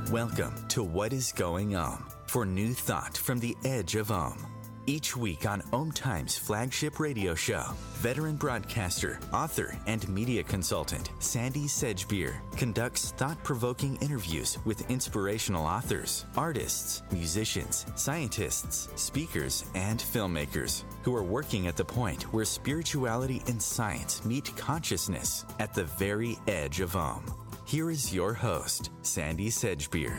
Welcome to What is Going for new thought from the edge of Each week on Times flagship radio show, veteran broadcaster, author, and media consultant Sandy Sedgbeer conducts thought-provoking interviews with inspirational authors, artists, musicians, scientists, speakers, and filmmakers who are working at the point where spirituality and science meet consciousness at the very edge of Here is your host, Sandy Sedgbeer.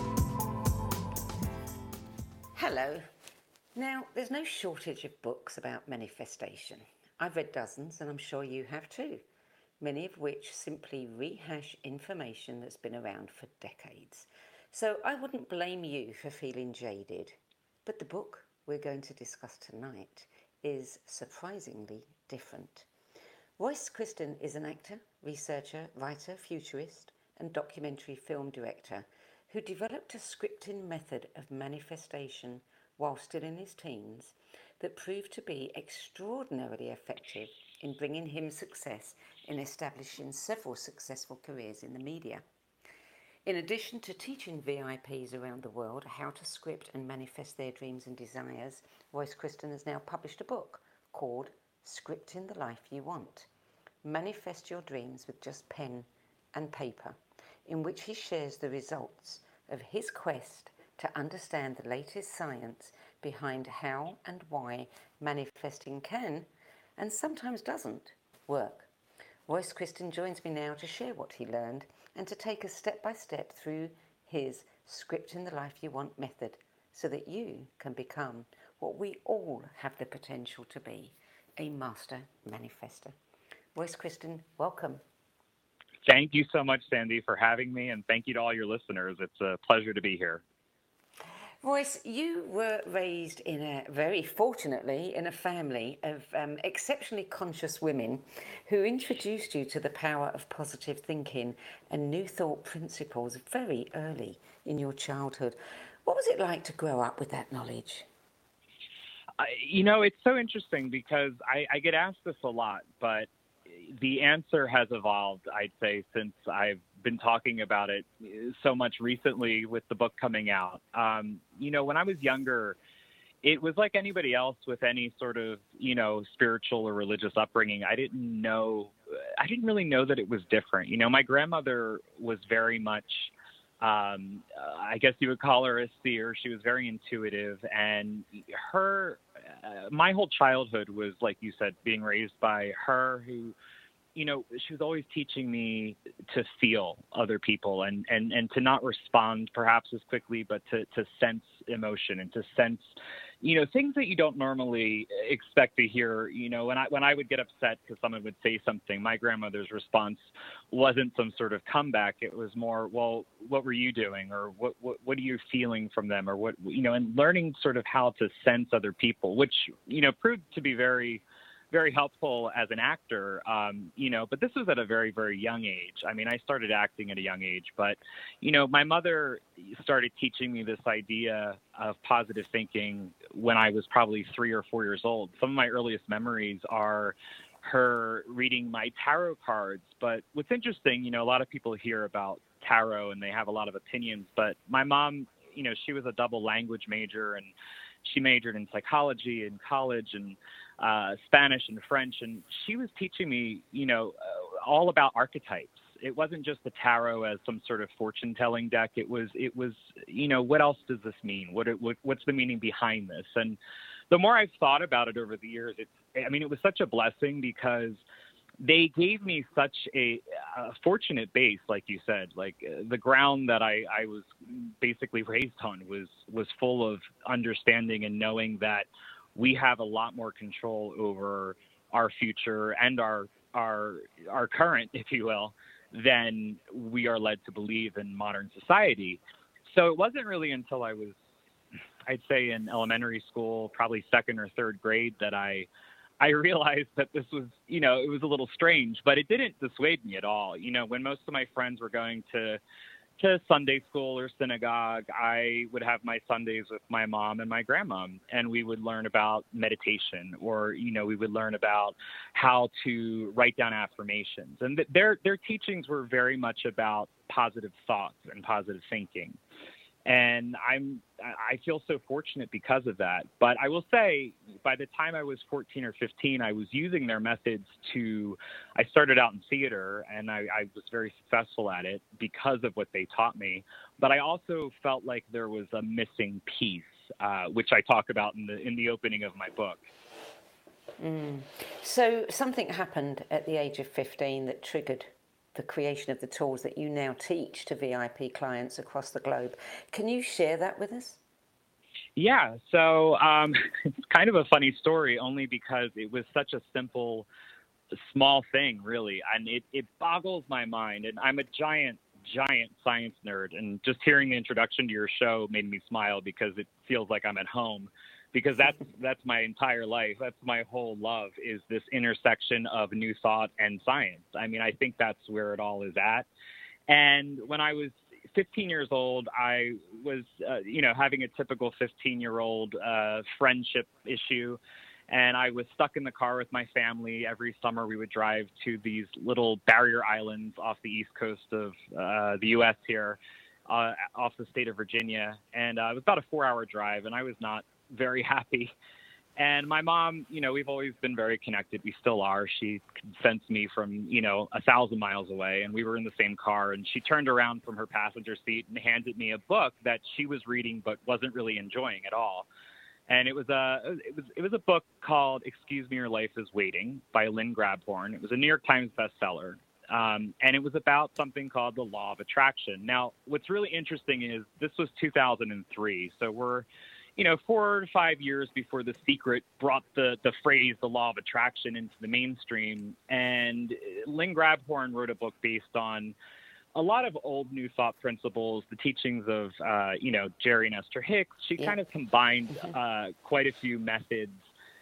Hello. Now, there's no shortage of books about manifestation. I've read dozens, and I'm sure you have too, many of which simply rehash information that's been around for decades. So I wouldn't blame you for feeling jaded. But the book we're going to discuss tonight is surprisingly different. Royce Kristen is an actor, researcher, writer, futurist, and documentary film director who developed a scripting method of manifestation while still in his teens that proved to be extraordinarily effective in bringing him success in establishing several successful careers in the media. In addition to teaching VIPs around the world how to script and manifest their dreams and desires, Royce Kristen has now published a book called Scripting the Life You Want. Manifest your dreams with just pen and paper, in which he shares the results of his quest to understand the latest science behind how and why manifesting can, and sometimes doesn't, work. Royce Kristen joins me now to share what he learned and to take us step by step through his Scripting the Life You Want method so that you can become what we all have the potential to be, a master manifester. Royce Kristen, welcome. Thank you so much, Sandy, for having me, and thank you to all your listeners. It's a pleasure to be here. Royce, you were raised very fortunately, in a family of exceptionally conscious women who introduced you to the power of positive thinking and new thought principles very early in your childhood. What was it like to grow up with that knowledge? It's so interesting because I get asked this a lot, but the answer has evolved, I'd say, since I've been talking about it so much recently with the book coming out. When I was younger, it was like anybody else with any sort of, spiritual or religious upbringing. I didn't really know that it was different. My grandmother was very much, I guess you would call her a seer. She was very intuitive, and my whole childhood was, like you said, being raised by her who, she was always teaching me to feel other people and to not respond perhaps as quickly, but to sense emotion and to sense, things that you don't normally expect to hear. When I would get upset because someone would say something, my grandmother's response wasn't some sort of comeback. It was more, well, what were you doing? Or what are you feeling from them? Or what, and learning sort of how to sense other people, which, proved to be very, very helpful as an actor, but this was at a very, very young age. I mean, I started acting at a young age, but, my mother started teaching me this idea of positive thinking when I was probably 3 or 4 years old. Some of my earliest memories are her reading my tarot cards. But what's interesting, a lot of people hear about tarot and they have a lot of opinions, but my mom, she was a double language major, and she majored in psychology in college and Spanish and French. And she was teaching me, all about archetypes. It wasn't just the tarot as some sort of fortune telling deck. It was, what else does this mean? What's the meaning behind this? And the more I've thought about it over the years, it was such a blessing because they gave me such a fortunate base, like you said. Like the ground that I was basically raised on was full of understanding and knowing that we have a lot more control over our future and our current, if you will, than we are led to believe in modern society. So it wasn't really until I was, I'd say, in elementary school, probably second or third grade, that I realized that this was, it was a little strange, but it didn't dissuade me at all. When most of my friends were going to to Sunday school or synagogue, I would have my Sundays with my mom and my grandma, and we would learn about meditation, or, we would learn about how to write down affirmations. And their teachings were very much about positive thoughts and positive thinking. And I feel so fortunate because of that. But I will say, by the time I was 14 or 15, I was using their methods I started out in theater, and I was very successful at it because of what they taught me. But I also felt like there was a missing piece, which I talk about in the opening of my book. So something happened at the age of 15 that triggered the creation of the tools that you now teach to VIP clients across the globe. Can you share that with us? Yeah, so it's kind of a funny story, only because it was such a simple, small thing, really, and it boggles my mind. And I'm a giant science nerd, and just hearing the introduction to your show made me smile, because it feels like I'm at home. Because that's my entire life. That's my whole love, is this intersection of new thought and science. I mean, I think that's where it all is at. And when I was 15 years old, I was, having a typical 15-year-old friendship issue. And I was stuck in the car with my family. Every summer we would drive to these little barrier islands off the east coast of the U.S. here, off the state of Virginia. And it was about a 4-hour drive, and I was not very happy. And my mom, we've always been very connected. We still are. She could sense me from, 1,000 miles away, and we were in the same car. And she turned around from her passenger seat and handed me a book that she was reading but wasn't really enjoying at all. And it was a book called Excuse Me, Your Life is Waiting by Lynn Grabhorn. It was a New York Times bestseller. And it was about something called the law of attraction. Now, what's really interesting is this was 2003. So we're 4 to 5 years before The Secret brought the phrase, the law of attraction, into the mainstream. And Lynn Grabhorn wrote a book based on a lot of old New Thought principles, the teachings of, Jerry and Esther Hicks. She kind of combined quite a few methods.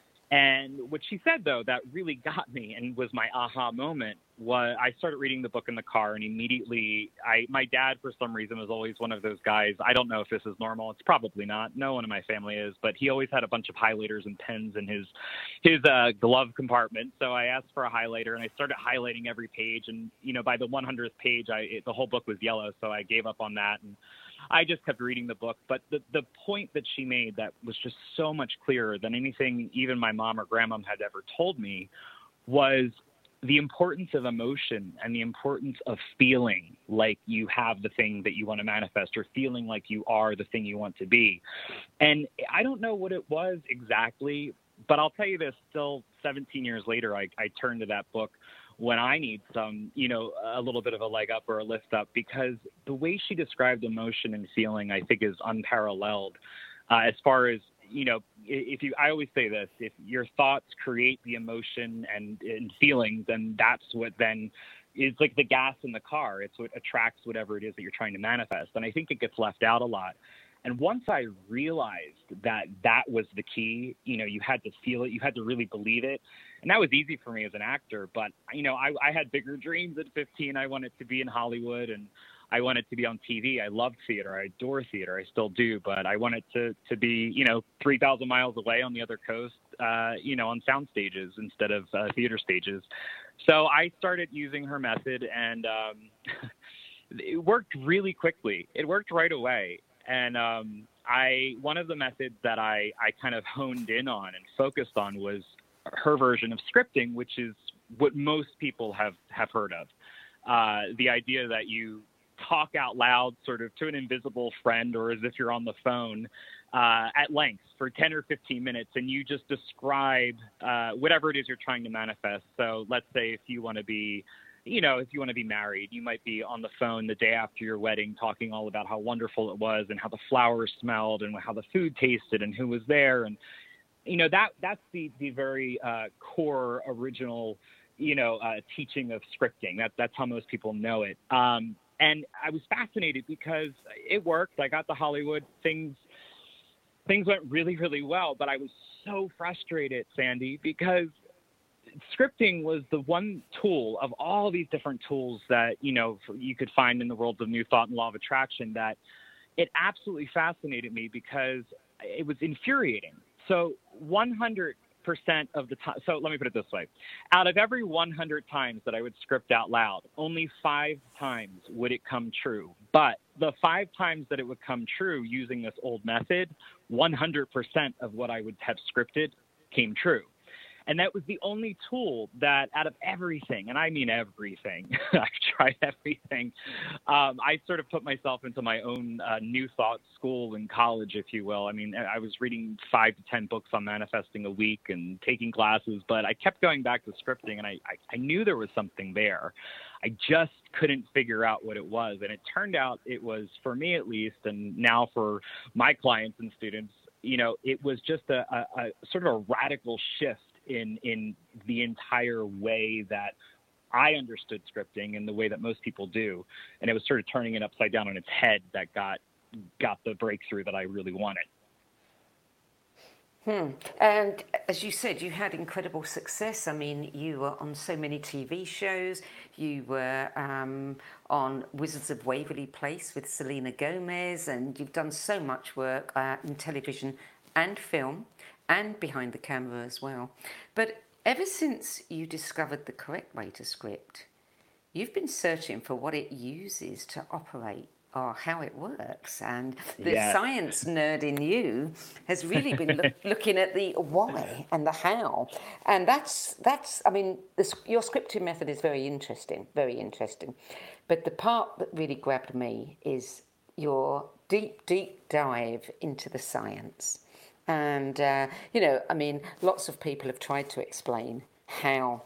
And what she said, though, that really got me and was my aha moment, was I started reading the book in the car, and immediately my dad, for some reason, was always one of those guys. I don't know if this is normal. It's probably not. No one in my family is, but he always had a bunch of highlighters and pens in his glove compartment. So I asked for a highlighter, and I started highlighting every page. And, by the 100th page, the whole book was yellow. So I gave up on that, and I just kept reading the book. But the point that she made that was just so much clearer than anything even my mom or grandma had ever told me was the importance of emotion and the importance of feeling like you have the thing that you want to manifest, or feeling like you are the thing you want to be. And I don't know what it was exactly, but I'll tell you this, still 17 years later, I turn to that book when I need some, a little bit of a leg up or a lift up, because the way she described emotion and feeling, I think, is unparalleled as far as, I always say this, if your thoughts create the emotion and feelings, then that's what then is like the gas in the car. It's what attracts whatever it is that you're trying to manifest. And I think it gets left out a lot. And once I realized that was the key, you had to feel it, you had to really believe it. And that was easy for me as an actor. But, I had bigger dreams at 15. I wanted to be in Hollywood, and I wanted to be on TV. I loved theater. I adore theater. I still do. But I wanted to be, 3,000 miles away on the other coast, on sound stages instead of theater stages. So I started using her method, and it worked really quickly. It worked right away. And one of the methods that I kind of honed in on and focused on was her version of scripting, which is what most people have heard of. The idea that you talk out loud sort of to an invisible friend, or as if you're on the phone at length for 10 or 15 minutes, and you just describe whatever it is you're trying to manifest. So let's say if you want to be married, you might be on the phone the day after your wedding talking all about how wonderful it was and how the flowers smelled and how the food tasted and who was there. And, that's the very core original, teaching of scripting. That's how most people know it. And I was fascinated because it worked. I got to Hollywood. Things went really, really well. But I was so frustrated, Sandy, because scripting was the one tool of all these different tools that, you could find in the world of New Thought and Law of Attraction that it absolutely fascinated me because it was infuriating. So 100% of the time, so let me put it this way. Out of every 100 times that I would script out loud, only 5 times would it come true. But the 5 times that it would come true using this old method, 100% of what I would have scripted came true. And that was the only tool that out of everything, and I mean everything, I've tried everything. I sort of put myself into my own New Thought school in college, if you will. I mean, I was reading 5 to 10 books on manifesting a week and taking classes, but I kept going back to scripting, and I knew there was something there. I just couldn't figure out what it was. And it turned out it was, for me at least, and now for my clients and students, it was just a sort of a radical shift in the entire way that I understood scripting and the way that most people do. And it was sort of turning it upside down on its head that got the breakthrough that I really wanted. And as you said, you had incredible success. I mean, you were on so many TV shows. You were on Wizards of Waverly Place with Selena Gomez, and you've done so much work in television and film and behind the camera as well. But ever since you discovered the correct way to script, you've been searching for what it uses to operate or how it works. And the science nerd in you has really been looking at the why and the how. And that's I mean, your scripting method is very interesting. But the part that really grabbed me is your deep dive into the science. And, I mean, lots of people have tried to explain how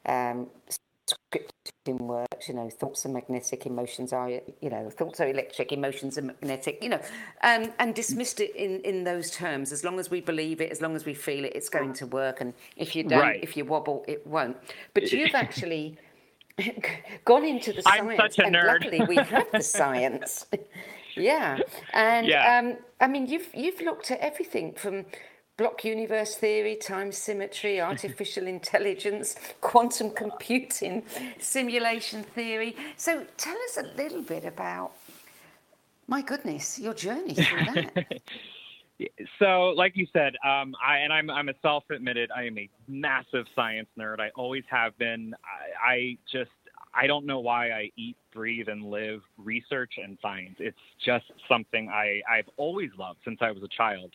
scripting works. Thoughts are magnetic, emotions are, thoughts are electric, emotions are magnetic, and dismissed it in those terms. As long as we believe it, as long as we feel it, it's going to work. And if you don't, if you wobble, it won't. But you've actually gone into the science. I'm such a nerd. And luckily we have the science. Yeah, and I mean, you've looked at everything from block universe theory, time symmetry, artificial intelligence, quantum computing, simulation theory. So tell us a little bit about, my goodness, your journey through that. So, like you said, I'm a self-admitted, I am a massive science nerd. I always have been. I don't know why I eat, breathe, and live research and science. It's just something I've always loved since I was a child.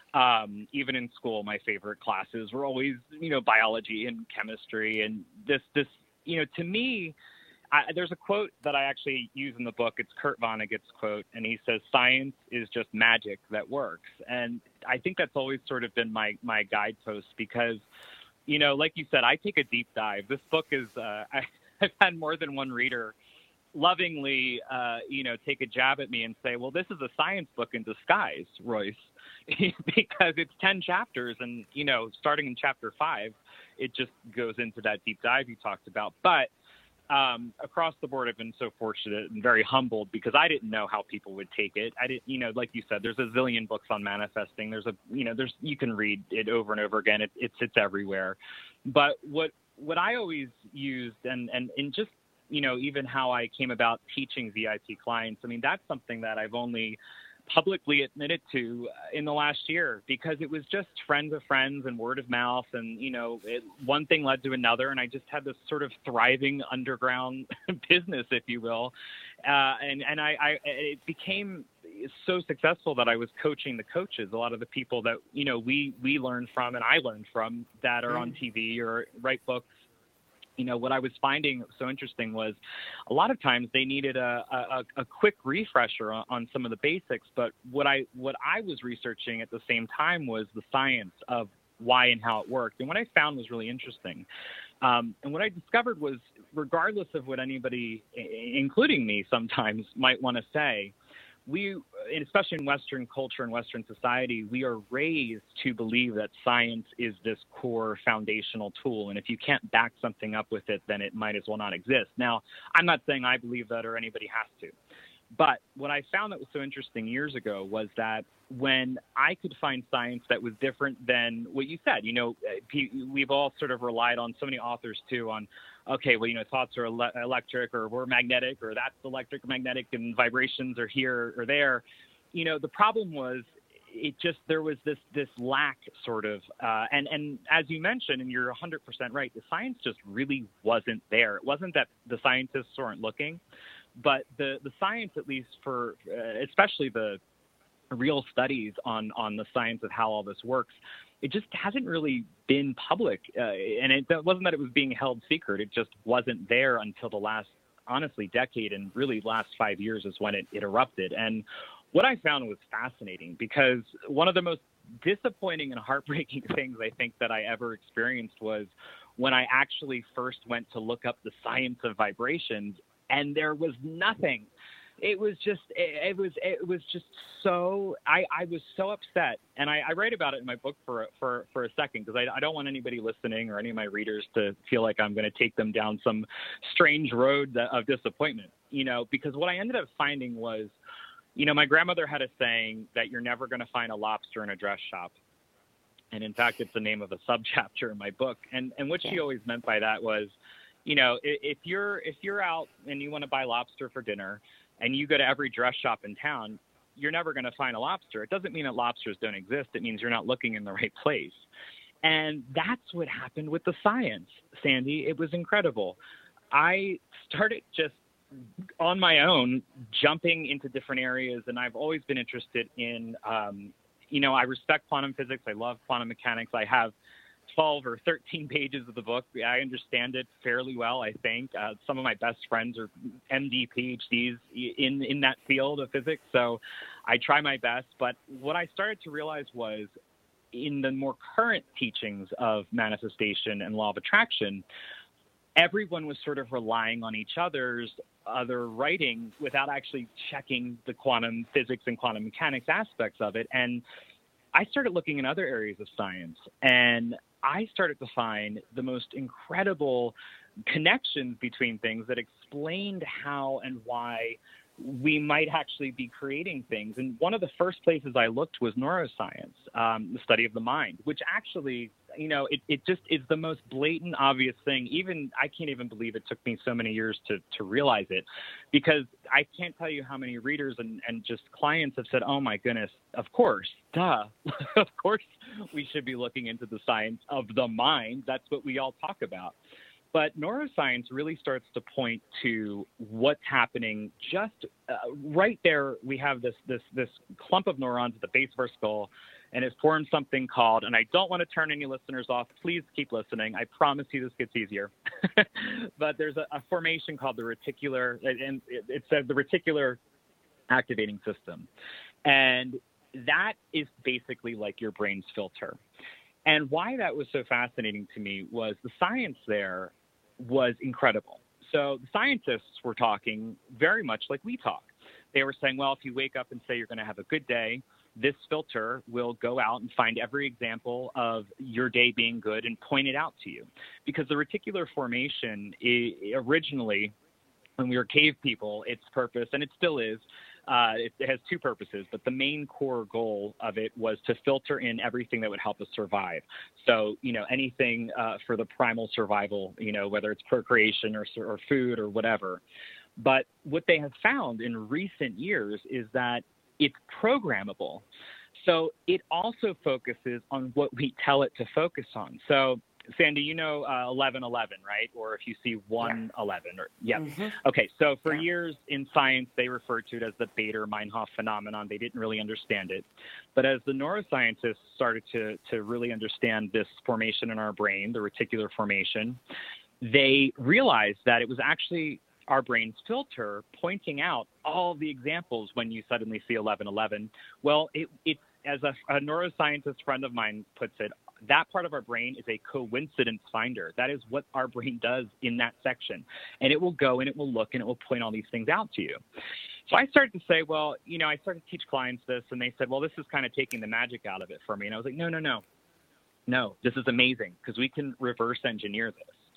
Even in school, my favorite classes were always, biology and chemistry. And this, to me, there's a quote that I actually use in the book. It's Kurt Vonnegut's quote, and he says, "Science is just magic that works." And I think that's always sort of been my guidepost because, like you said, I take a deep dive. This book is, I've had more than one reader lovingly, take a jab at me and say, well, this is a science book in disguise, Royce, because it's 10 chapters. And, starting in chapter 5, it just goes into that deep dive you talked about. But across the board, I've been so fortunate and very humbled because I didn't know how people would take it. I didn't, like you said, there's a zillion books on manifesting. You can read it over and over again. It's everywhere. But what I always used and just, even how I came about teaching VIP clients, I mean, that's something that I've only publicly admitted to in the last year because it was just friends of friends and word of mouth. And, one thing led to another. And I just had this sort of thriving underground business, if you will. And it became so successful that I was coaching the coaches, a lot of the people that, we learned from and I learned from that are on TV or write books. What I was finding so interesting was a lot of times they needed a quick refresher on some of the basics. But what I was researching at the same time was the science of why and how it worked. And what I found was really interesting. And what I discovered was, regardless of what anybody, including me sometimes, might want to say, we, especially in Western culture and Western society, we are raised to believe that science is this core foundational tool. And if you can't back something up with it, then it might as well not exist. Now, I'm not saying I believe that or anybody has to. But what I found that was so interesting years ago was that when I could find science that was different than what you said, we've all sort of relied on so many authors too on, okay, well, thoughts are electric or we're magnetic or that's electric, magnetic and vibrations are here or there. The problem was there was this lack sort of, and as you mentioned, and you're 100% right, the science just really wasn't there. It wasn't that the scientists weren't looking, but the science, at least for, especially the real studies on the science of how all this works, it just hasn't really been public. And it wasn't that it was being held secret. It just wasn't there until the last, honestly, decade, and really last 5 years is when it erupted. And what I found was fascinating, because one of the most disappointing and heartbreaking things I think that I ever experienced was when I actually first went to look up the science of vibrations, and there was nothing. It was just so, I was so upset. And I write about it in my book for a second, because I don't want anybody listening or any of my readers to feel like I'm going to take them down some strange road of disappointment, because what I ended up finding was, my grandmother had a saying that you're never going to find a lobster in a dress shop. And in fact, it's the name of a subchapter in my book. And what she always meant by that was, if you're out and you want to buy lobster for dinner and you go to every dress shop in town, you're never going to find a lobster. It doesn't mean that lobsters don't exist. It means you're not looking in the right place. And that's what happened with the science, Sandy. It was incredible. I started just on my own jumping into different areas, and I've always been interested in, I respect quantum physics. I love quantum mechanics. I have 12 or 13 pages of the book. I understand it fairly well, I think. Some of my best friends are MD, PhDs in that field of physics, so I try my best. But what I started to realize was, in the more current teachings of manifestation and law of attraction, everyone was sort of relying on each other's other writing without actually checking the quantum physics and quantum mechanics aspects of it. And I started looking in other areas of science, and I started to find the most incredible connections between things that explained how and why we might actually be creating things. And one of the first places I looked was neuroscience, the study of the mind, which actually, it just is the most blatant, obvious thing. Even I can't even believe it took me so many years to realize it, because I can't tell you how many readers and just clients have said, oh my goodness, of course, duh, of course we should be looking into the science of the mind. That's what we all talk about. But neuroscience really starts to point to what's happening just right there. We have this clump of neurons at the base of our skull, and it forms something called, and I don't want to turn any listeners off. Please keep listening. I promise you this gets easier. But there's a formation called the reticular, and it says the reticular activating system. And that is basically like your brain's filter. And why that was so fascinating to me was the science there was incredible. So the scientists were talking very much like we talk. They were saying, well, if you wake up and say you're going to have a good day, this filter will go out and find every example of your day being good and point it out to you. Because the reticular formation originally, when we were cave people, its purpose, and it still is, it has two purposes, but the main core goal of it was to filter in everything that would help us survive. So, anything for the primal survival, whether it's procreation or food or whatever. But what they have found in recent years is that it's programmable. So it also focuses on what we tell it to focus on. So, Sandy, 1111, right? Or if you see 111, or Mm-hmm. Okay. So for years in science, they referred to it as the Bader-Meinhof phenomenon. They didn't really understand it. But as the neuroscientists started to really understand this formation in our brain, the reticular formation, they realized that it was actually our brain's filter pointing out all the examples when you suddenly see 1111. Well, it's as a neuroscientist friend of mine puts it, that part of our brain is a coincidence finder. That is what our brain does in that section. And it will go and it will look and it will point all these things out to you. So I started to say, well, I started to teach clients this, and they said, well, this is kind of taking the magic out of it for me. And I was like, no, this is amazing, because we can reverse engineer this.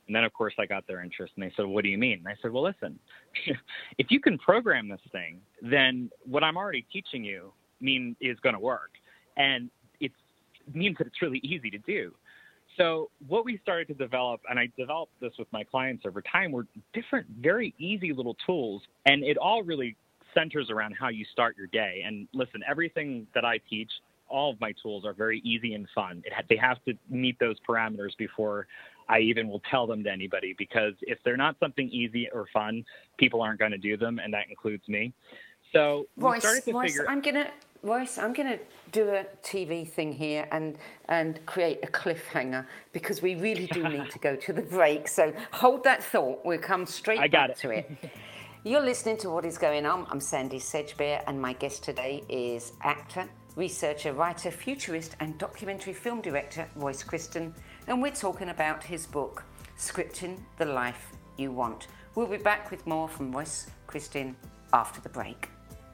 And then, of course, I got their interest, and they said, what do you mean? And I said, well, listen, if you can program this thing, then what I'm already teaching you is going to work. And it means that it's really easy to do. So what we started to develop, and I developed this with my clients over time, were different, very easy little tools. And it all really centers around how you start your day. And listen, everything that I teach, all of my tools are very easy and fun. They have to meet those parameters before I even will tell them to anybody, because if they're not something easy or fun, people aren't going to do them, and that includes me. So we started to figure... Royce, I'm gonna do a TV thing here and create a cliffhanger, because we really do need to go to the break. So hold that thought. We'll come straight back to it. You're listening to What Is Going On. I'm Sandy Sedgbeer, and my guest today is actor, researcher, writer, futurist, and documentary film director Royce Kristen, and we're talking about his book, Scripting the Life You Want. We'll be back with more from Royce Kristen after the break.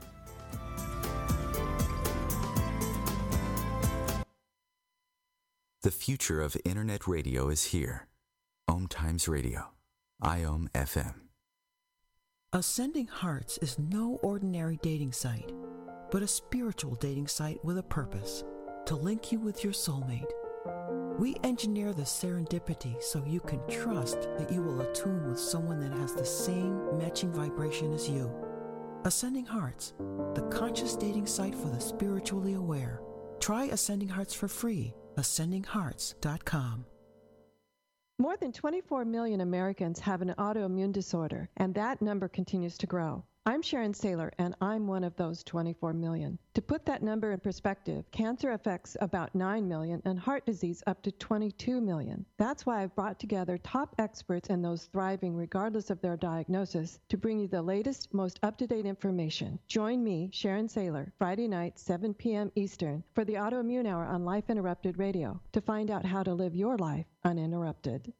The future of internet radio is here. Om Times Radio, IOM FM. Ascending Hearts is no ordinary dating site, but a spiritual dating site with a purpose, to link you with your soulmate. We engineer the serendipity so you can trust that you will attune with someone that has the same matching vibration as you. Ascending Hearts, the conscious dating site for the spiritually aware. Try Ascending Hearts for free. AscendingHearts.com. More than 24 million Americans have an autoimmune disorder, and that number continues to grow. I'm Sharon Saylor, and I'm one of those 24 million. To put that number in perspective, cancer affects about 9 million and heart disease up to 22 million. That's why I've brought together top experts and those thriving regardless of their diagnosis to bring you the latest, most up-to-date information. Join me, Sharon Saylor, Friday night, 7 p.m. Eastern, for the Autoimmune Hour on Life Interrupted Radio to find out how to live your life uninterrupted.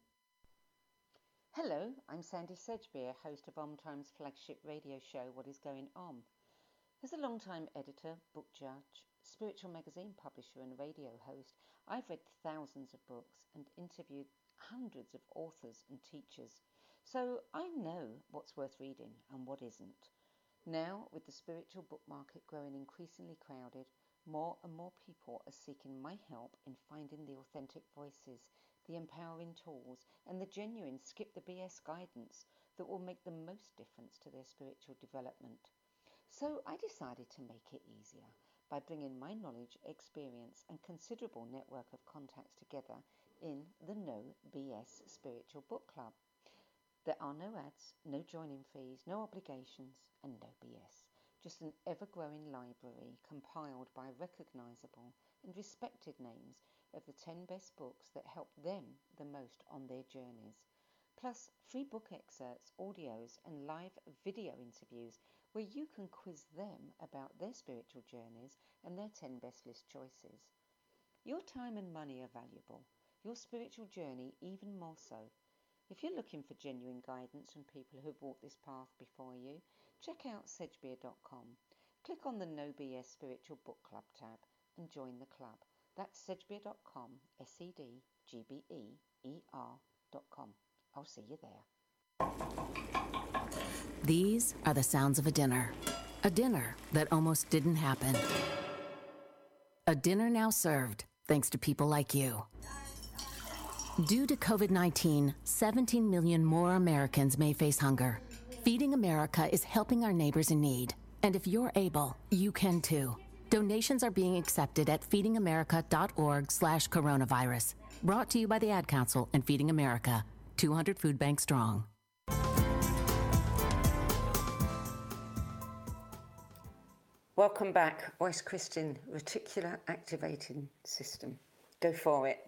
Hello, I'm Sandy Sedgbeer, host of Om Times flagship radio show, What Is Going On. As a long-time editor, book judge, spiritual magazine publisher and radio host, I've read thousands of books and interviewed hundreds of authors and teachers. So I know what's worth reading and what isn't. Now, with the spiritual book market growing increasingly crowded, more and more people are seeking my help in finding the authentic voices, the empowering tools, and the genuine skip the BS guidance that will make the most difference to their spiritual development. So I decided to make it easier by bringing my knowledge, experience, and considerable network of contacts together in the No BS Spiritual Book Club. There are no ads, no joining fees, no obligations, and no BS. Just an ever-growing library compiled by recognizable and respected names of the 10 best books that help them the most on their journeys. Plus, free book excerpts, audios, and live video interviews where you can quiz them about their spiritual journeys and their 10 best list choices. Your time and money are valuable, your spiritual journey even more so. If you're looking for genuine guidance from people who've walked this path before you, check out sedgbeer.com. Click on the No BS Spiritual Book Club tab and join the club. That's sedgbeer.com, SEDGBEER.com. I'll see you there. These are the sounds of a dinner that almost didn't happen. A dinner now served thanks to people like you. Due to COVID-19, 17 million more Americans may face hunger. Feeding America is helping our neighbors in need. And if you're able, you can too. Donations are being accepted at feedingamerica.org/coronavirus. Brought to you by the Ad Council and Feeding America, 200 food banks strong. Welcome back. Royce Kristen, Reticular Activating System. Go for it.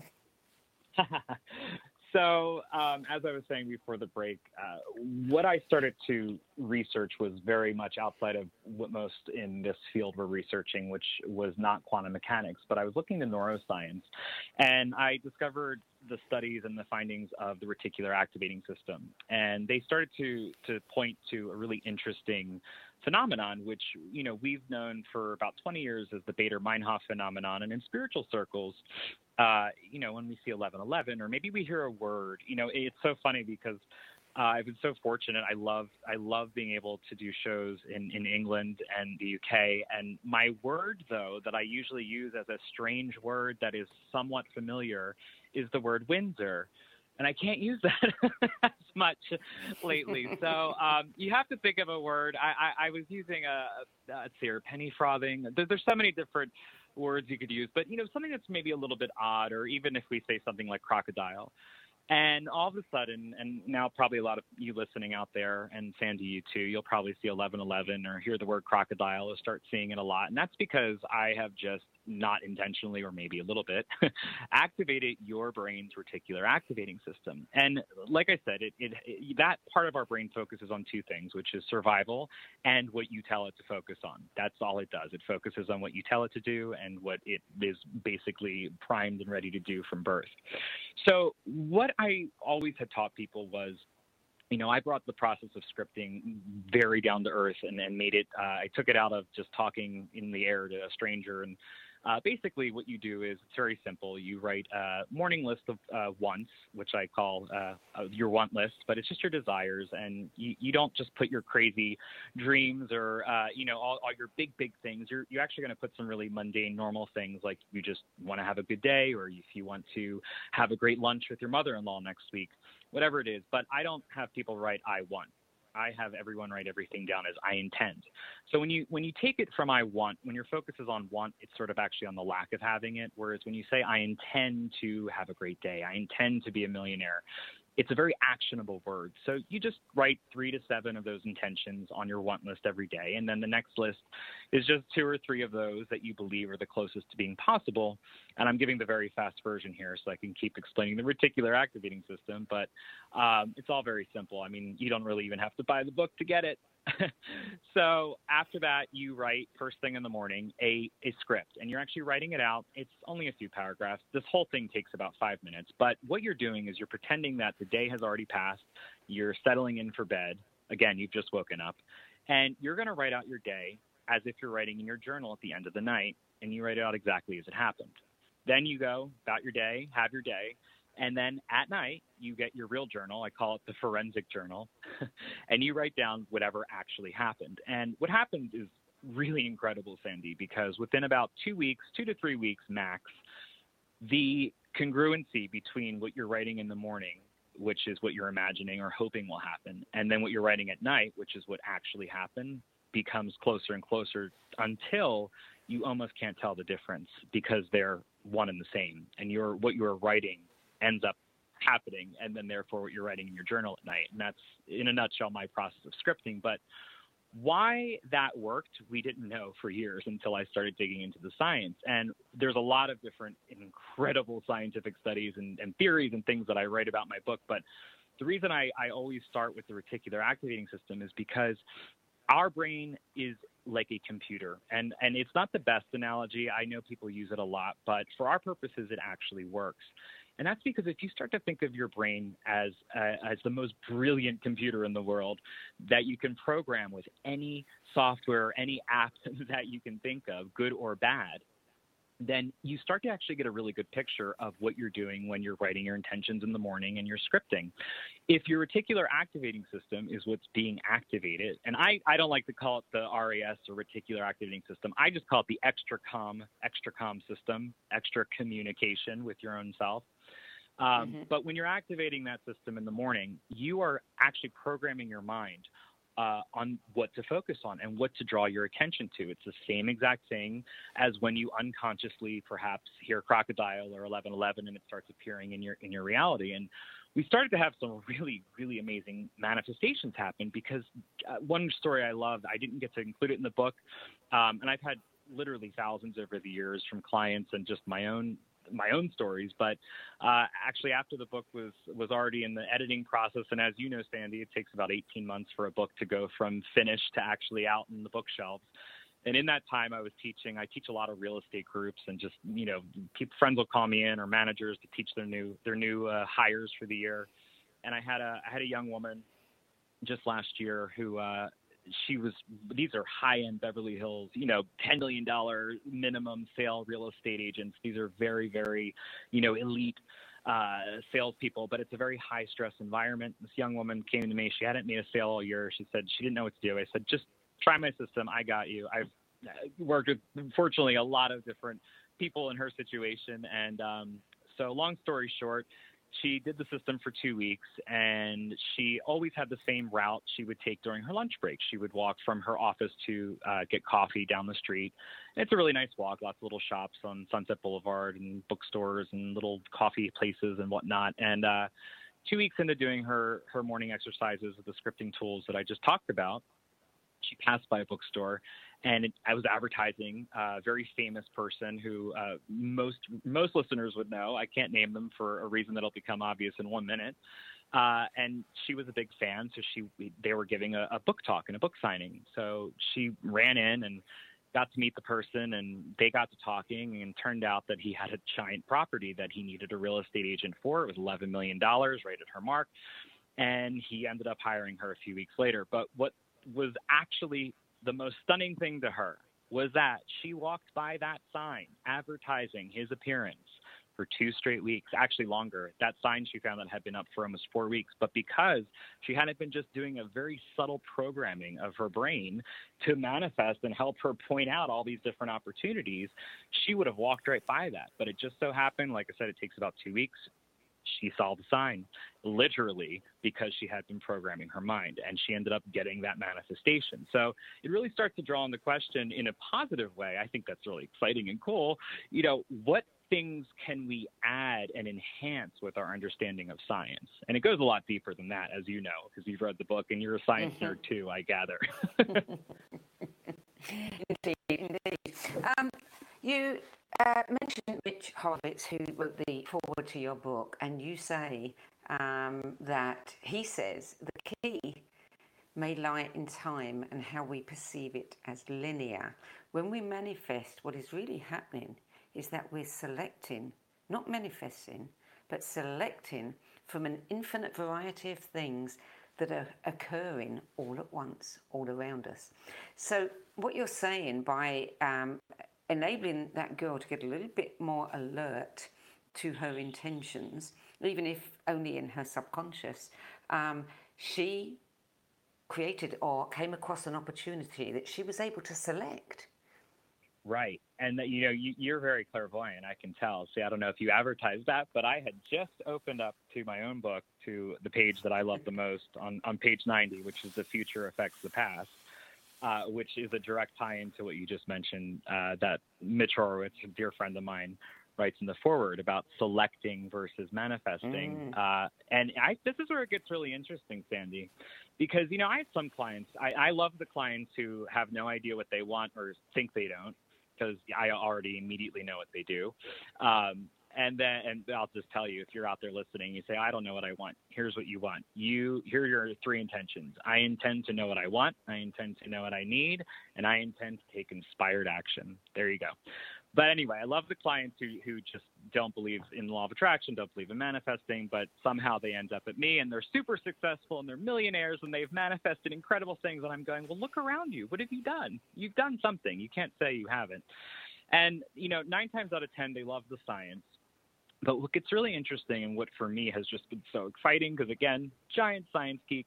So, as I was saying before the break, what I started to research was very much outside of what most in this field were researching, which was not quantum mechanics, but I was looking to neuroscience, and I discovered the studies and the findings of the reticular activating system. And they started to point to a really interesting phenomenon, which, we've known for about 20 years as the Baader-Meinhof phenomenon. And in spiritual circles, when we see 11:11, or maybe we hear a word, it's so funny because I've been so fortunate. I love being able to do shows in England and the UK. And my word, though, that I usually use as a strange word that is somewhat familiar is the word Windsor. And I can't use that as much lately. So you have to think of a word. I was using let's see, penny frothing. There's so many different words you could use, but something that's maybe a little bit odd, or even if we say something like crocodile. And all of a sudden, and now probably a lot of you listening out there, and Sandy, you too, you'll probably see 11:11 or hear the word crocodile or start seeing it a lot. And that's because I have just not intentionally, or maybe a little bit, activated your brain's reticular activating system. And like I said, that part of our brain focuses on two things, which is survival and what you tell it to focus on. That's all it does. It focuses on what you tell it to do and what it is basically primed and ready to do from birth. So what I always had taught people was, I brought the process of scripting very down to earth and then made it, I took it out of just talking in the air to a stranger. And basically what you do is it's very simple. You write a morning list of wants, which I call your want list, but it's just your desires. And you don't just put your crazy dreams or, all your big things. You're actually going to put some really mundane, normal things, like you just want to have a good day, or if you want to have a great lunch with your mother-in-law next week, whatever it is. But I don't have people write I want. I have everyone write everything down as I intend. So when you take it from I want, when your focus is on want, it's sort of actually on the lack of having it. Whereas when you say I intend to have a great day, I intend to be a millionaire, it's a very actionable word. So you just write 3 to 7 of those intentions on your want list every day. And then the next list is just 2 or 3 of those that you believe are the closest to being possible. And I'm giving the very fast version here so I can keep explaining the reticular activating system. But it's all very simple. I mean, you don't really even have to buy the book to get it. So after that, you write first thing in the morning a script, and you're actually writing it out. It's only a few paragraphs. This whole thing takes about 5 minutes. But what you're doing is you're pretending that the day has already passed. You're settling in for bed. Again, you've just woken up. And you're going to write out your day as if you're writing in your journal at the end of the night, and you write it out exactly as it happened. Then you go about your day, have your day. And then at night, you get your real journal. I call it the forensic journal. And you write down whatever actually happened. And what happens is really incredible, Sandy, because within about 2 weeks, 2 to 3 weeks max, the congruency between what you're writing in the morning, which is what you're imagining or hoping will happen, and then what you're writing at night, which is what actually happened, becomes closer and closer until you almost can't tell the difference because they're one and the same. And what you're writing ends up happening, and then therefore what you're writing in your journal at night. And that's, in a nutshell, my process of scripting. But why that worked, we didn't know for years until I started digging into the science. And there's a lot of different incredible scientific studies and theories and things that I write about in my book. But the reason I always start with the reticular activating system is because our brain is like a computer. And it's not the best analogy. I know people use it a lot, but for our purposes, it actually works. And that's because if you start to think of your brain as the most brilliant computer in the world that you can program with any software, any app that you can think of, good or bad, then you start to actually get a really good picture of what you're doing when you're writing your intentions in the morning and you're scripting. If your reticular activating system is what's being activated, and I don't like to call it the RAS or reticular activating system, I just call it the extracom system, extra communication with your own self. But when you're activating that system in the morning, you are actually programming your mind on what to focus on and what to draw your attention to. It's the same exact thing as when you unconsciously perhaps hear crocodile or 11:11 and it starts appearing in your reality. And we started to have some really, really amazing manifestations happen because one story I loved, I didn't get to include it in the book, and I've had literally thousands over the years from clients and just my own stories, but actually after the book was already in the editing process, and as you know, Sandy, it takes about 18 months for a book to go from finished to actually out in the bookshelves. And in that time I teach a lot of real estate groups, and just, friends will call me in, or managers, to teach their new hires for the year. And I had a young woman just last year who these are high-end Beverly Hills, $10 million minimum sale real estate agents. These are very, very, elite salespeople, but it's a very high-stress environment. This young woman came to me. She hadn't made a sale all year. She said she didn't know what to do. I said, just try my system. I got you. I've worked with, unfortunately, a lot of different people in her situation. And so long story short, she did the system for 2 weeks, and she always had the same route she would take during her lunch break. She would walk from her office to get coffee down the street. And it's a really nice walk, lots of little shops on Sunset Boulevard and bookstores and little coffee places and whatnot. And 2 weeks into doing her morning exercises with the scripting tools that I just talked about, she passed by a bookstore, and I was advertising a very famous person who most listeners would know. I can't name them for a reason that'll become obvious in 1 minute. And she was a big fan, so they were giving a book talk and a book signing. So she ran in and got to meet the person, and they got to talking, and turned out that he had a giant property that he needed a real estate agent for. It was $11 million, right at her mark, and he ended up hiring her a few weeks later. But what was actually the most stunning thing to her was that she walked by that sign advertising his appearance for 2 straight weeks, actually longer. That sign, she found, that had been up for almost 4 weeks. But because she hadn't been just doing a very subtle programming of her brain to manifest and help her point out all these different opportunities, she would have walked right by that. But it just so happened, like I said, it takes about 2 weeks. She saw the sign, literally, because she had been programming her mind, and she ended up getting that manifestation. So it really starts to draw on the question in a positive way. I think that's really exciting and cool. What things can we add and enhance with our understanding of science? And it goes a lot deeper than that, as you know, because you've read the book and you're a science nerd too, I gather. Indeed. You mentioned Rich Horowitz, who wrote the foreword to your book, and you say that he says the key may lie in time and how we perceive it as linear. When we manifest, what is really happening is that we're selecting, not manifesting, but selecting from an infinite variety of things that are occurring all at once, all around us. So what you're saying, by enabling that girl to get a little bit more alert to her intentions, even if only in her subconscious, she created or came across an opportunity that she was able to select. Right. And that, you're very clairvoyant, I can tell. See, I don't know if you advertised that, but I had just opened up to my own book, to the page that I love the most, on page 90, which is The Future Affects the Past, which is a direct tie-in to what you just mentioned, that Mitch Horowitz, a dear friend of mine, writes in the foreword about selecting versus manifesting. And this is where it gets really interesting, Sandy, because, I have some clients. I love the clients who have no idea what they want or think they don't, because I already immediately know what they do. And I'll just tell you, if you're out there listening, you say, I don't know what I want. Here's what you want. Here are your 3 intentions. I intend to know what I want. I intend to know what I need. And I intend to take inspired action. There you go. But anyway, I love the clients who just don't believe in the law of attraction, don't believe in manifesting, but somehow they end up at me and they're super successful and they're millionaires and they've manifested incredible things. And I'm going, well, look around you. What have you done? You've done something. You can't say you haven't. And, 9 times out of 10, they love the science. But what gets really interesting, and what for me has just been so exciting, because again, giant science geek,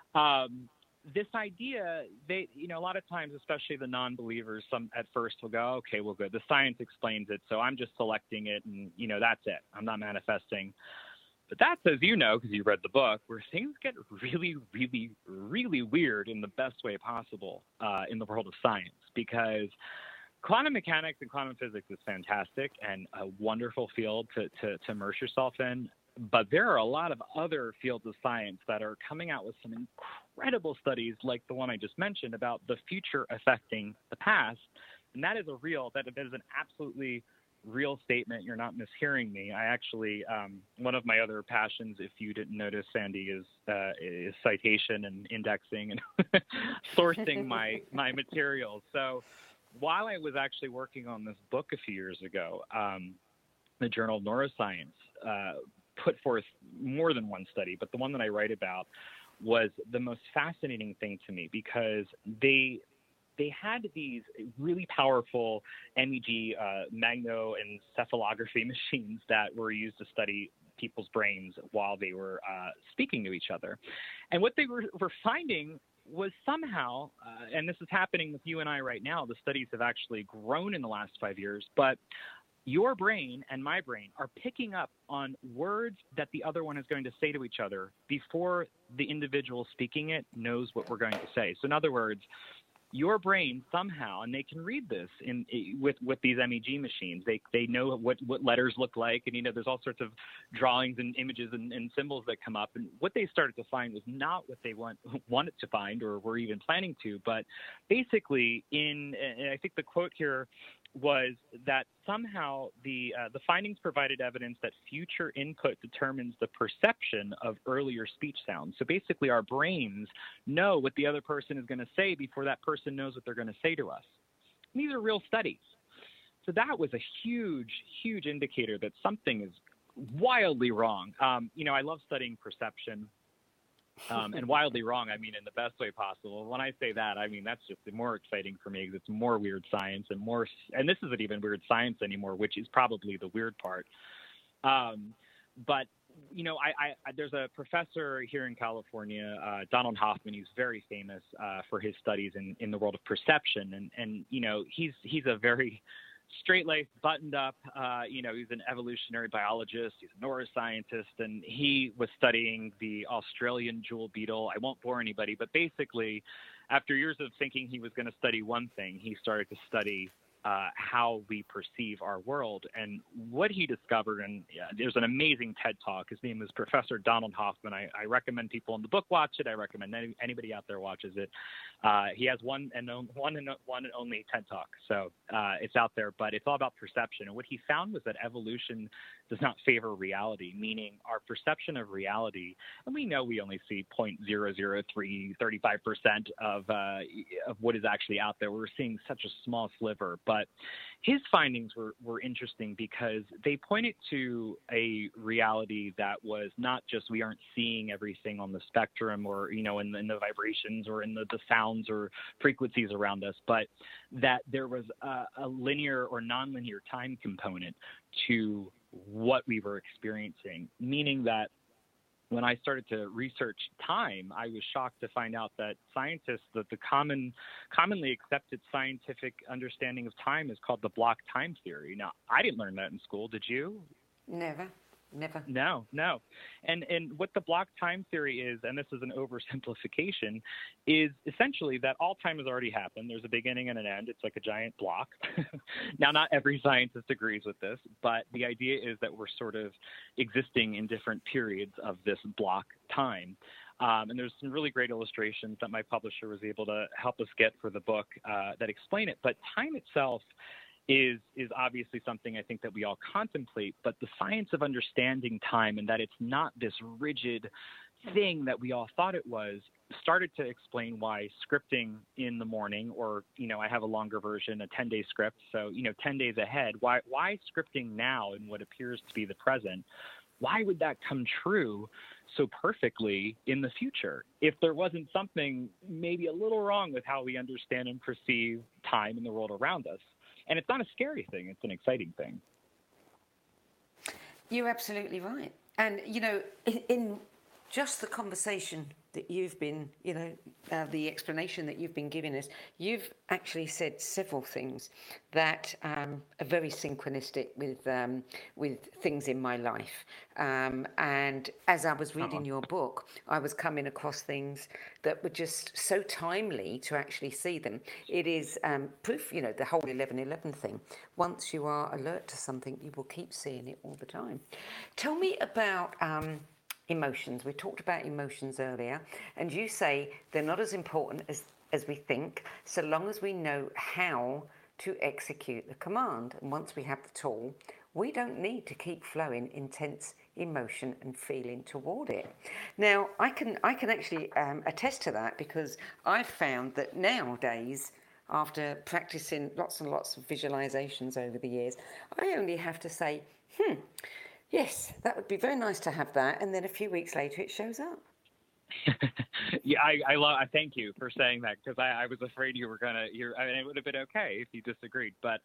this idea, a lot of times, especially the non-believers, some at first will go, okay, well, good. The science explains it, so I'm just selecting it, and, that's it. I'm not manifesting. But that's, as you know, because you read the book, where things get really, really, really weird in the best way possible in the world of science, because quantum mechanics and quantum physics is fantastic and a wonderful field to immerse yourself in. But there are a lot of other fields of science that are coming out with some incredible studies, like the one I just mentioned about the future affecting the past. And that is an absolutely real statement. You're not mishearing me. I actually, one of my other passions, if you didn't notice, Sandy, is citation and indexing and sourcing my materials. So while I was actually working on this book a few years ago, the Journal of Neuroscience put forth more than one study, but the one that I write about was the most fascinating thing to me, because they had these really powerful MEG magnetoencephalography machines that were used to study people's brains while they were speaking to each other. And what they were finding was somehow, and this is happening with you and I right now, the studies have actually grown in the last 5 years, but your brain and my brain are picking up on words that the other one is going to say to each other before the individual speaking it knows what we're going to say. So in other words, your brain somehow, and they can read this with these MEG machines, they know what letters look like, and there's all sorts of drawings and images and symbols that come up. And what they started to find was not what they wanted to find or were even planning to, but basically and I think the quote here was that somehow the findings provided evidence that future input determines the perception of earlier speech sounds. So basically our brains know what the other person is going to say before that person knows what they're going to say to us. And these are real studies. So that was a huge, huge indicator that something is wildly wrong. I love studying perception. And wildly wrong, I mean, in the best way possible. When I say that, I mean, that's just more exciting for me because it's more weird science and this isn't even weird science anymore, which is probably the weird part. But there's a professor here in California, Donald Hoffman. He's very famous for his studies in the world of perception. And he's a very straight-laced, buttoned up, he's an evolutionary biologist, he's a neuroscientist, and he was studying the Australian jewel beetle. I won't bore anybody, but basically, after years of thinking he was going to study one thing, he started to study how we perceive our world. And what he discovered, and there's an amazing TED Talk. His name is Professor Donald Hoffman. I recommend people in the book watch it. I recommend anybody out there watches it. He has one and only TED Talk. So it's out there, but it's all about perception. And what he found was that evolution does not favor reality, meaning our perception of reality, and we know we only see 0.00335% of what is actually out there. We're seeing such a small sliver, but his findings were interesting because they pointed to a reality that was not just we aren't seeing everything on the spectrum or, in the vibrations or in the sounds or frequencies around us, but that there was a linear or nonlinear time component to what we were experiencing, meaning that when I started to research time, I was shocked to find out that scientists, that the commonly accepted scientific understanding of time is called the block time theory. Now, I didn't learn that in school. Did you? Never. No. And what the block time theory is, and this is an oversimplification, is essentially that all time has already happened. There's a beginning and an end. It's like a giant block. Now, not every scientist agrees with this, but the idea is that we're sort of existing in different periods of this block time. And there's some really great illustrations that my publisher was able to help us get for the book that explain it. But time itself is obviously something I think that we all contemplate, but the science of understanding time and that it's not this rigid thing that we all thought it was started to explain why scripting in the morning, or, I have a longer version, a 10-day script. So, 10 days ahead, why scripting now in what appears to be the present? Why would that come true so perfectly in the future if there wasn't something maybe a little wrong with how we understand and perceive time in the world around us? And it's not a scary thing. It's an exciting thing. You're absolutely right. And, in just the conversation that you've been, the explanation that you've been giving us, you've actually said several things that are very synchronistic with things in my life. And as I was reading your book, I was coming across things that were just so timely to actually see them. It is proof, the whole 11/11 thing. Once you are alert to something, you will keep seeing it all the time. Tell me about emotions. We talked about emotions earlier, and you say they're not as important as we think, so long as we know how to execute the command. And once we have the tool, we don't need to keep flowing intense emotion and feeling toward it. Now, I can actually attest to that, because I've found that nowadays, after practicing lots and lots of visualizations over the years, I only have to say, yes, that would be very nice to have that. And then a few weeks later, it shows up. Yeah, I thank you for saying that, because I was afraid you were gonna. It would have been okay if you disagreed, but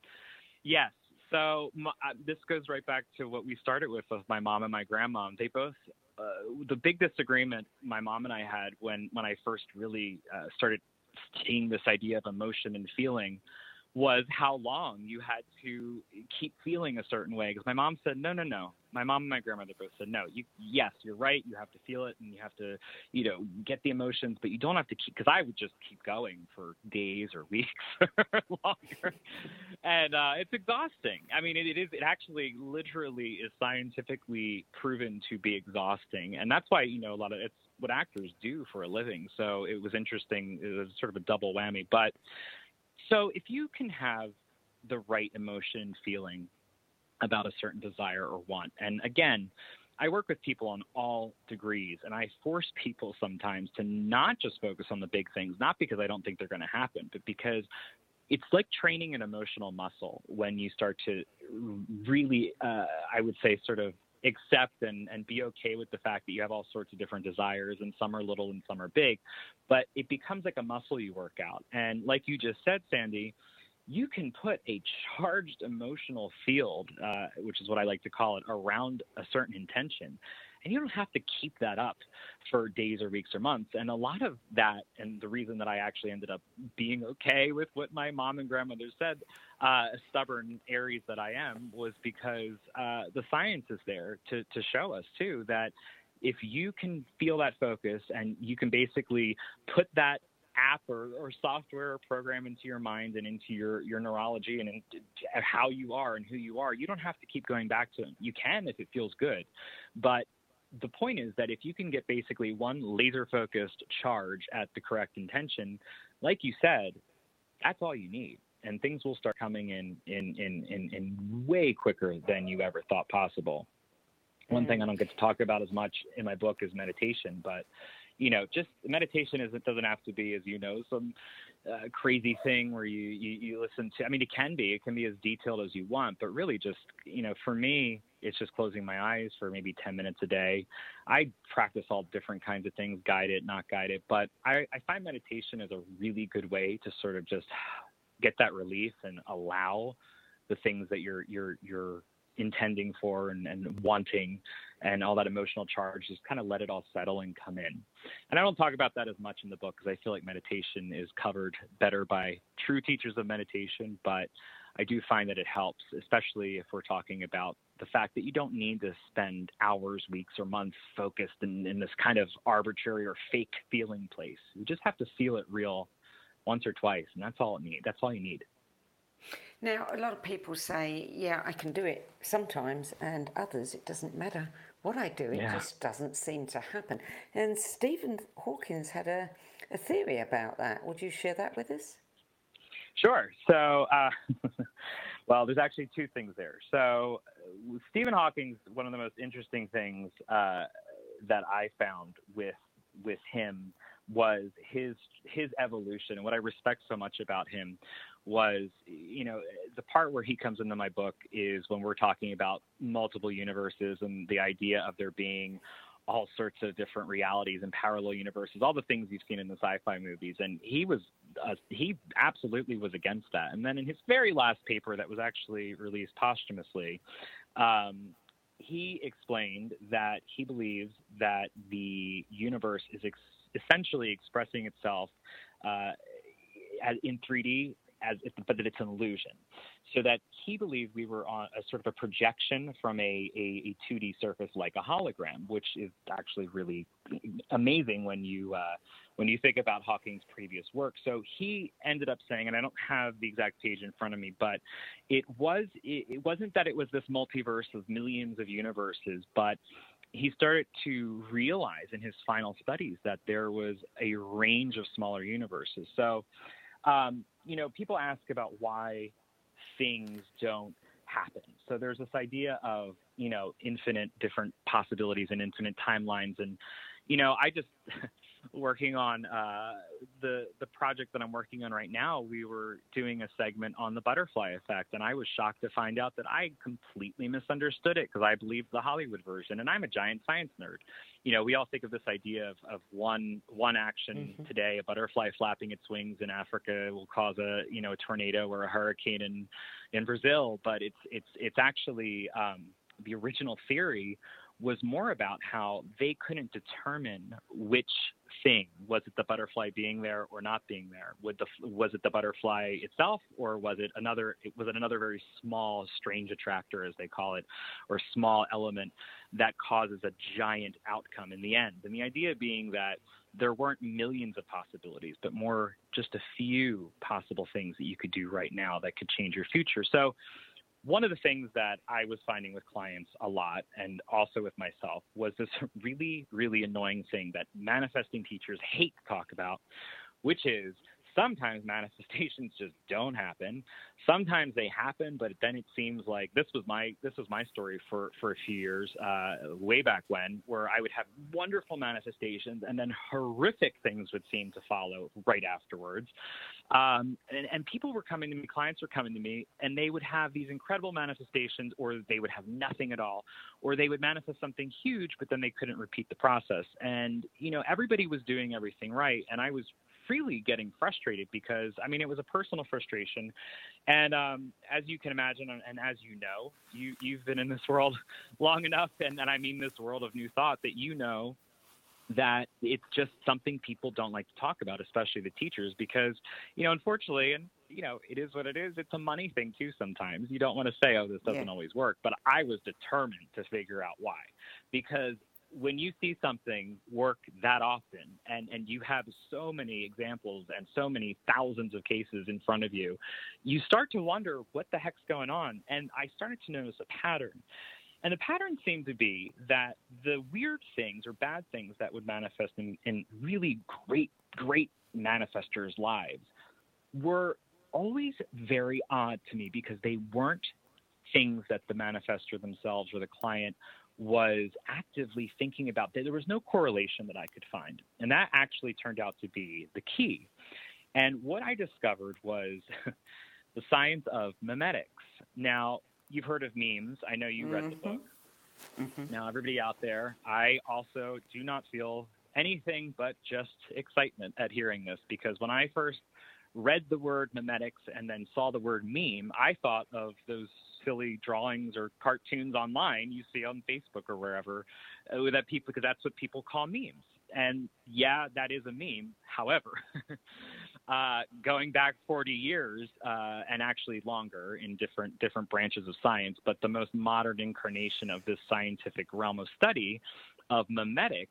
yes. So this goes right back to what we started with my mom and my grandmom. They both, the big disagreement my mom and I had when I first really started seeing this idea of emotion and feeling was how long you had to keep feeling a certain way. Because my mom said, no. My mom and my grandmother both said, no, yes, you're right. You have to feel it and you have to, get the emotions, but you don't have to keep, because I would just keep going for days or weeks or longer. And it's exhausting. I mean, it actually literally is scientifically proven to be exhausting. And that's why, it's what actors do for a living. So it was interesting. It was sort of a double whammy. But so if you can have the right emotion and feeling about a certain desire or want, and again, I work with people on all degrees, and I force people sometimes to not just focus on the big things, not because I don't think they're going to happen, but because it's like training an emotional muscle when you start to really, I would say, sort of accept and be okay with the fact that you have all sorts of different desires, and some are little and some are big, but it becomes like a muscle you work out. And like you just said, Sandy, you can put a charged emotional field, which is what I like to call it, around a certain intention. And you don't have to keep that up for days or weeks or months. And a lot of that, and the reason that I actually ended up being okay with what my mom and grandmother said, stubborn Aries that I am, was because the science is there to show us, too, that if you can feel that focus and you can basically put that app or software or program into your mind and into your neurology and into how you are and who you are, you don't have to keep going back to it. You can if it feels good. But the point is that if you can get basically one laser-focused charge at the correct intention, like you said, that's all you need. And things will start coming in way quicker than you ever thought possible. One thing I don't get to talk about as much in my book is meditation, but just meditation doesn't have to be, as some crazy thing where you listen to. I mean, it can be as detailed as you want, but really just, for me, it's just closing my eyes for maybe 10 minutes a day. I practice all different kinds of things, guided, not guided, but I find meditation is a really good way to sort of just get that relief and allow the things that you're intending for and wanting and all that emotional charge, just kind of let it all settle and come in. And I don't talk about that as much in the book because I feel like meditation is covered better by true teachers of meditation, but I do find that it helps, especially if we're talking about the fact that you don't need to spend hours, weeks, or months focused in this kind of arbitrary or fake feeling place. You just have to feel it real once or twice, and that's all you need. Now, a lot of people say, yeah, I can do it sometimes, and others, it doesn't matter what I do, it just doesn't seem to happen. And Stephen Hawking had a theory about that. Would you share that with us? Sure. So, well, there's actually two things there. So Stephen Hawking, one of the most interesting things that I found with him was his evolution. And what I respect so much about him was, the part where he comes into my book is when we're talking about multiple universes and the idea of there being all sorts of different realities and parallel universes, all the things you've seen in the sci-fi movies. And he absolutely was against that. And then in his very last paper that was actually released posthumously, he explained that he believes that the universe is essentially expressing itself in 3D, but that it's an illusion. So that he believed we were on a sort of a projection from a 2D surface like a hologram, which is actually really amazing when you think about Hawking's previous work. So he ended up saying, and I don't have the exact page in front of me, but it wasn't that it was this multiverse of millions of universes, but he started to realize in his final studies that there was a range of smaller universes. So, people ask about why things don't happen. So there's this idea of, infinite different possibilities and infinite timelines. And, working on the project that I'm working on right now, we were doing a segment on the butterfly effect, and I was shocked to find out that I completely misunderstood it because I believed the Hollywood version, and I'm a giant science nerd. You know, we all think of this idea of one action today, a butterfly flapping its wings in Africa will cause a tornado or a hurricane in Brazil, but it's actually the original theory was more about how they couldn't determine which thing, was it the butterfly being there or not being there? Was it the butterfly itself, or was it another very small, strange attractor, as they call it, or small element that causes a giant outcome in the end? And the idea being that there weren't millions of possibilities, but more just a few possible things that you could do right now that could change your future. So one of the things that I was finding with clients a lot, and also with myself, was this really, really annoying thing that manifesting teachers hate to talk about, which is sometimes manifestations just don't happen. Sometimes they happen, but then it seems like this was my story for a few years, way back when, where I would have wonderful manifestations and then horrific things would seem to follow right afterwards. And people were coming to me, clients were coming to me, and they would have these incredible manifestations, or they would have nothing at all, or they would manifest something huge, but then they couldn't repeat the process. And, everybody was doing everything right. And I was really getting frustrated because, it was a personal frustration. And as you can imagine, and as you know, you've been in this world long enough, and I mean this world of new thought, that that it's just something people don't like to talk about, especially the teachers, because, unfortunately, and, it is what it is. It's a money thing too sometimes. You don't want to say, oh, this doesn't always work. But I was determined to figure out why, because when you see something work that often and you have so many examples and so many thousands of cases in front of you, you start to wonder what the heck's going on. And I started to notice a pattern. And the pattern seemed to be that the weird things or bad things that would manifest in really great manifestors' lives were always very odd to me, because they weren't things that the manifestor themselves or the client was actively thinking about. There was no correlation that I could find. And that actually turned out to be the key. And what I discovered was the science of memetics. Now, you've heard of memes. I know you read the book. Now, everybody out there, I also do not feel anything but just excitement at hearing this, because when I first read the word memetics and then saw the word meme, I thought of those silly drawings or cartoons online you see on Facebook or wherever, because that's what people call memes. And yeah, that is a meme. However, going back 40 years and actually longer in different branches of science, but the most modern incarnation of this scientific realm of study of memetics,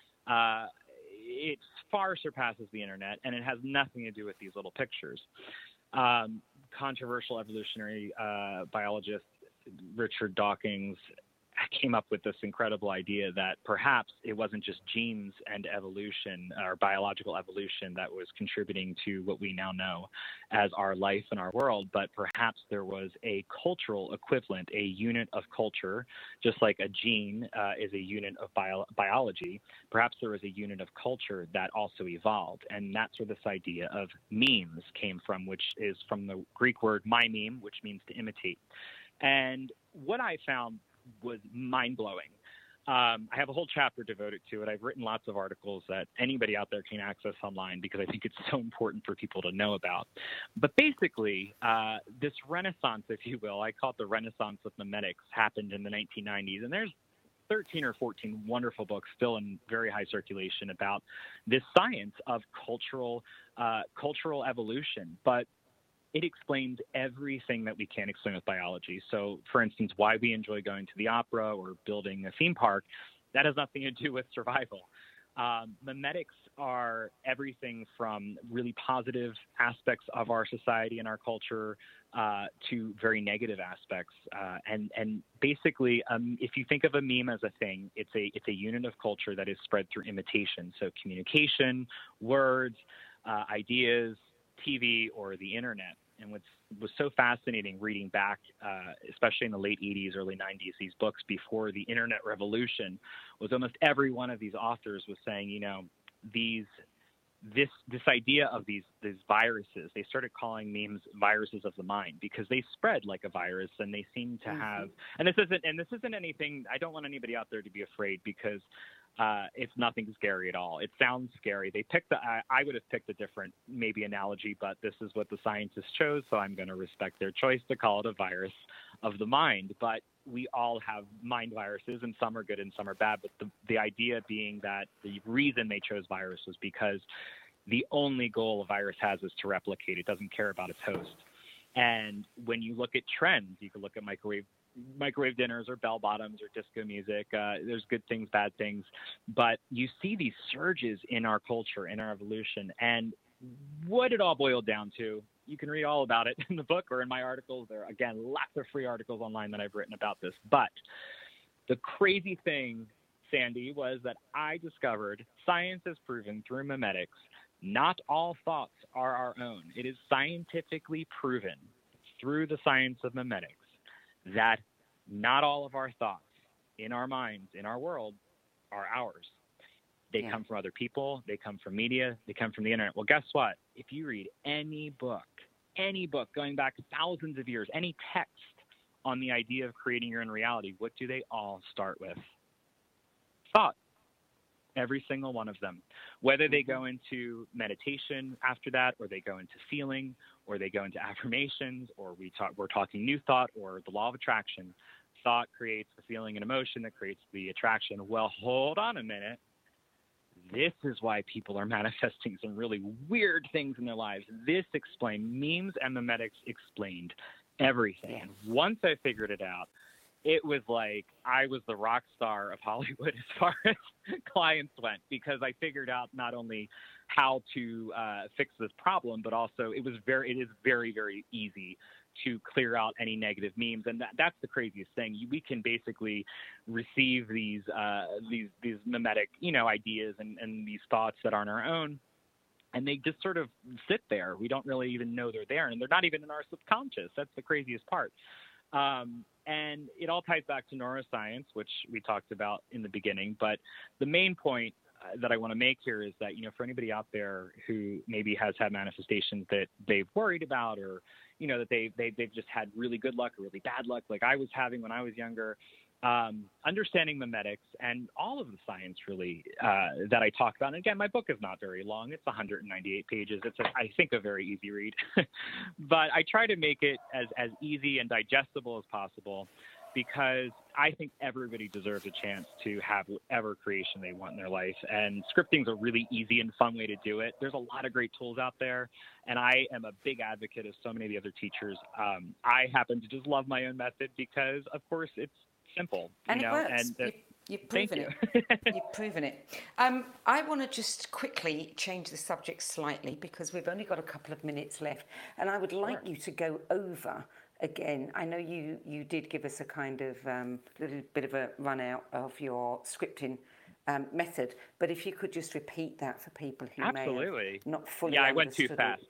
it far surpasses the internet, and it has nothing to do with these little pictures. Controversial evolutionary biologist Richard Dawkins came up with this incredible idea that perhaps it wasn't just genes and evolution or biological evolution that was contributing to what we now know as our life and our world, but perhaps there was a cultural equivalent, a unit of culture, just like a gene is a unit of biology. Perhaps there was a unit of culture that also evolved, and that's where this idea of memes came from, which is from the Greek word mimeme, which means to imitate. And what I found was mind-blowing. I have a whole chapter devoted to it. I've written lots of articles that anybody out there can access online, because I think it's so important for people to know about. But basically, this renaissance, if you will, I call it the renaissance of memetics, happened in the 1990s. And there's 13 or 14 wonderful books still in very high circulation about this science of cultural evolution. But it explains everything that we can't explain with biology. So, for instance, why we enjoy going to the opera or building a theme park, that has nothing to do with survival. Memetics are everything from really positive aspects of our society and our culture to very negative aspects. And basically, if you think of a meme as a thing, it's a unit of culture that is spread through imitation. So communication, words, ideas, TV, or the internet. And what was so fascinating reading back, especially in the late 80s, early 90s, these books before the internet revolution, was almost every one of these authors was saying, this idea of these viruses. They started calling memes viruses of the mind because they spread like a virus, and they seem to have. And this isn't anything. I don't want anybody out there to be afraid, because it's nothing scary at all. It sounds scary. They picked I would have picked a different maybe analogy, but this is what the scientists chose, so I'm going to respect their choice to call it a virus of the mind. But we all have mind viruses, and some are good and some are bad. But the idea being that the reason they chose virus was because the only goal a virus has is to replicate. It doesn't care about its host. And when you look at trends, you can look at microwave dinners or bell bottoms or disco music. There's good things, bad things, but you see these surges in our culture, in our evolution. And what it all boiled down to, you can read all about it in the book or in my articles. There are, again, lots of free articles online that I've written about this. But the crazy thing, Sandy, was that I discovered science has proven through memetics, not all thoughts are our own. It is scientifically proven through the science of memetics that not all of our thoughts in our minds, in our world, are ours. They come from other people. They come from media. They come from the internet. Well, guess what? If you read any book going back thousands of years, any text on the idea of creating your own reality, what do they all start with? Thought. Every single one of them. Whether they go into meditation after that, or they go into feeling, or they go into affirmations, or we're talking new thought or the law of attraction. Thought creates the feeling and emotion that creates the attraction. Well, hold on a minute. This is why people are manifesting some really weird things in their lives. This explained, memes and memetics explained everything. Yes. And once I figured it out, it was like I was the rock star of Hollywood as far as clients went, because I figured out not only how to fix this problem, but also it is very, very easy to clear out any negative memes. And that's the craziest thing. We can basically receive these memetic, ideas and these thoughts that aren't our own, and they just sort of sit there. We don't really even know they're there, and they're not even in our subconscious. That's the craziest part. And it all ties back to neuroscience, which we talked about in the beginning. But the main point that I want to make here is that, for anybody out there who maybe has had manifestations that they've worried about, or, that they've just had really good luck or really bad luck, like I was having when I was younger, understanding memetics and all of the science really that I talk about. And again, my book is not very long. It's 198 pages. It's, I think, a very easy read. But I try to make it as easy and digestible as possible, because I think everybody deserves a chance to have whatever creation they want in their life. And scripting's a really easy and fun way to do it. There's a lot of great tools out there, and I am a big advocate of so many of the other teachers. I happen to just love my own method because, of course, it's simple. And it works. And, you've proven it. You've proven it. I want to just quickly change the subject slightly, because we've only got a couple of minutes left, and I would like you to go over again. I know you did give us a kind of little bit of a run out of your scripting method, but if you could just repeat that for people who may have not fully I went too understood fast.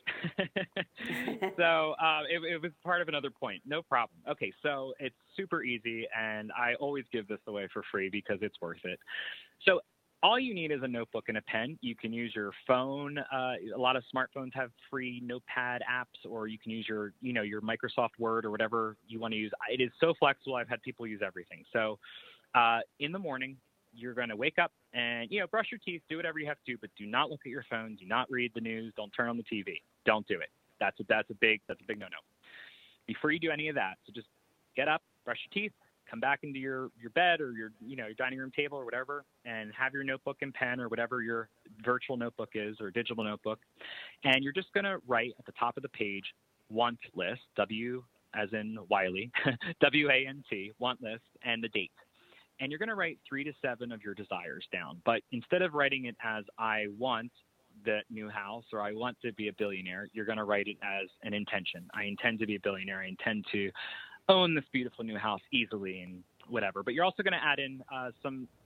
So it was part of another point. No problem. Okay, so it's super easy, and I always give this away for free because it's worth it. So all you need is a notebook and a pen. You can use your phone. A lot of smartphones have free notepad apps, or you can use your Microsoft Word or whatever you want to use. It is so flexible. I've had people use everything. So in the morning, you're going to wake up and, brush your teeth, do whatever you have to do, but do not look at your phone. Do not read the news. Don't turn on the TV. Don't do it. That's a big no-no. Before you do any of that, so just get up, brush your teeth, come back into your bed or your dining room table or whatever, and have your notebook and pen or whatever your virtual notebook is or digital notebook. And you're just going to write at the top of the page, want list, W as in Wiley, W-A-N-T, want list, and the date. And you're going to write 3 to 7 of your desires down. But instead of writing it as I want the new house or I want to be a billionaire, you're going to write it as an intention. I intend to be a billionaire. I intend to own this beautiful new house easily and whatever. But you're also going to add in some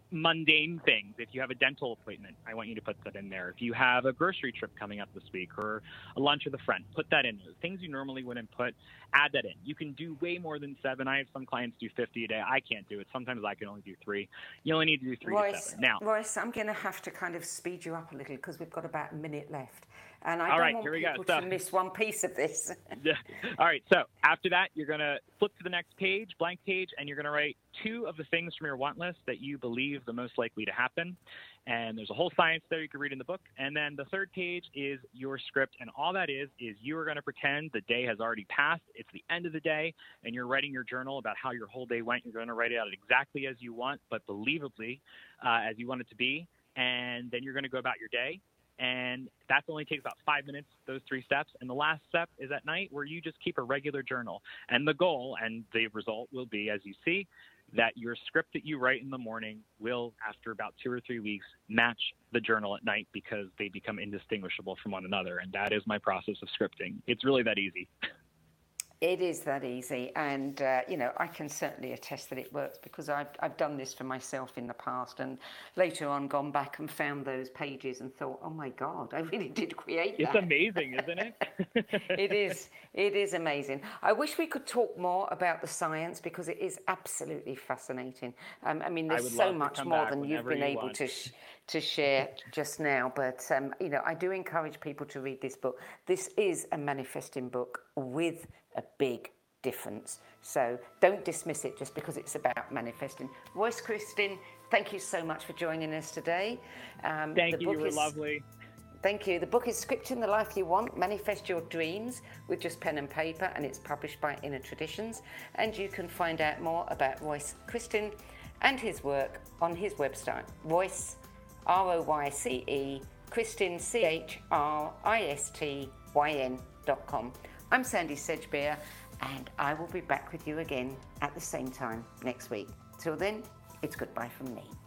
mundane things. If you have a dental appointment, I want you to put that in there. If you have a grocery trip coming up this week or a lunch with a friend, put that in there. Things you normally wouldn't put, add that in. You can do way more than 7. I have some clients do 50 a day. I can't do it. Sometimes I can only do 3. You only need to do 3 to 7. Now, Royce, I'm going to have to kind of speed you up a little because we've got about a minute left. And I don't want people to miss one piece of this. All right. So after that, you're going to flip to the next page, blank page, and you're going to write 2 of the things from your want list that you believe the most likely to happen. And there's a whole science there you can read in the book. And then the third page is your script. And all that is you are going to pretend the day has already passed. It's the end of the day, and you're writing your journal about how your whole day went. You're going to write it out exactly as you want, but believably as you want it to be. And then you're going to go about your day. And that only takes about 5 minutes, those 3 steps. And the last step is at night where you just keep a regular journal. And the goal and the result will be, as you see, that your script that you write in the morning will, after about 2 or 3 weeks, match the journal at night because they become indistinguishable from one another. And that is my process of scripting. It's really that easy. It is that easy, and I can certainly attest that it works because I've done this for myself in the past, and later on gone back and found those pages and thought, oh my God, I really did create that. It's amazing, isn't it? It is amazing. I wish we could talk more about the science because it is absolutely fascinating. I mean, there's so much more than you've been able to share just now, but I do encourage people to read this book. This is a manifesting book with a big difference. So don't dismiss it just because it's about manifesting. Royce Christin, thank you so much for joining us today. Thank you, you were lovely. Thank you. The book is Scripting the Life You Want, Manifest Your Dreams with just pen and paper, and it's published by Inner Traditions. And you can find out more about Royce Christin and his work on his website, Royce, R-O-Y-C-E, Christin, CHRISTYN.com. I'm Sandy Sedgbeer, and I will be back with you again at the same time next week. Till then, it's goodbye from me.